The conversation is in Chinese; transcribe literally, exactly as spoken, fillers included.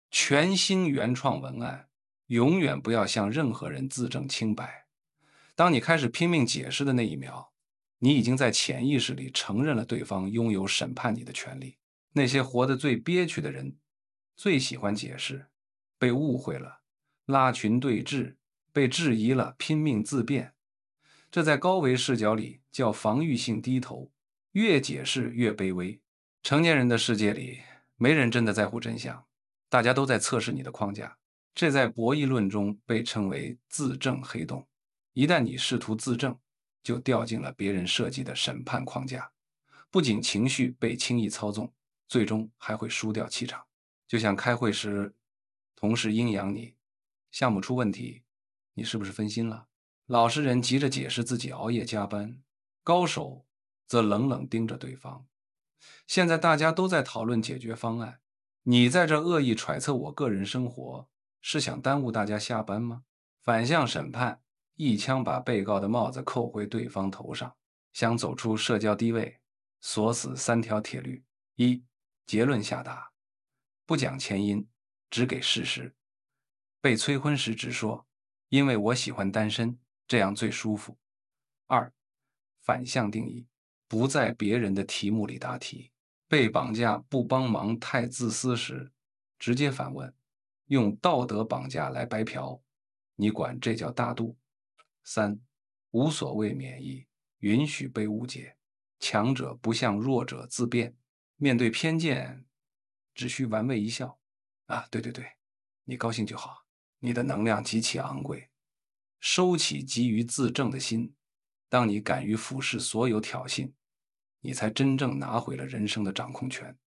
全新原创文案，永远不要向任何人自证清白。当你开始拼命解释的那一秒，你已经在潜意识里承认了对方拥有审判你的权利。那些活得最憋屈的人，最喜欢解释，被误会了，拉群对峙，被质疑了，拼命自辩。这在高维视角里叫防御性低头，越解释越卑微。成年人的世界里，没人真的在乎真相，大家都在测试你的框架。这在博弈论中被称为自证黑洞。一旦你试图自证，就掉进了别人设计的审判框架，不仅情绪被轻易操纵，最终还会输掉气场。就像开会时，同事阴阳你，项目出问题，你是不是分心了？老实人急着解释自己熬夜加班，高手则冷冷盯着对方。现在大家都在讨论解决方案，你在这恶意揣测我个人生活，是想耽误大家下班吗？反向审判，一枪把被告的帽子扣回对方头上。想走出社交低位，锁死三条铁律：一、结论下达，不讲前因，只给事实。被催婚时只说，因为我喜欢单身，这样最舒服。二、反向定义，不在别人的题目里答题。被绑架不帮忙太自私时，直接反问，用道德绑架来白嫖，你管这叫大度？三、无所谓免疫，允许被误解，强者不向弱者自辩，面对偏见，只需玩味一笑。啊，对对对，你高兴就好，你的能量极其昂贵，收起急于自证的心，当你敢于俯视所有挑衅，你才真正拿回了人生的掌控权。